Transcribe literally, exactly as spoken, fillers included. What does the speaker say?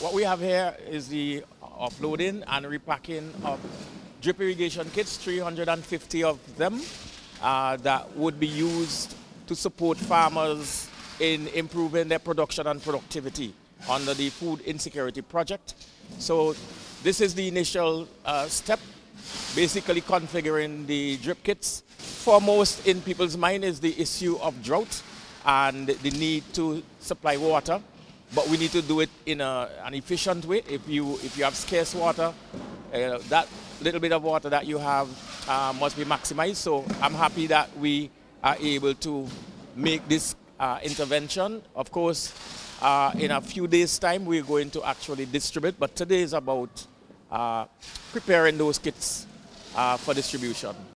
What we have here is the offloading and repacking of drip irrigation kits, three hundred fifty of them, uh, that would be used to support farmers in improving their production and productivity under the Food Insecurity Project. So this is the initial uh, step, basically configuring the drip kits. Foremost in people's mind is the issue of drought and the need to supply water, but we need to do it in a, an efficient way. If you, if you have scarce water, uh, that little bit of water that you have uh, must be maximized. So I'm happy that we are able to make this uh, intervention. Of course, uh, in a few days' time, we're going to actually distribute, but today is about uh, preparing those kits uh, for distribution.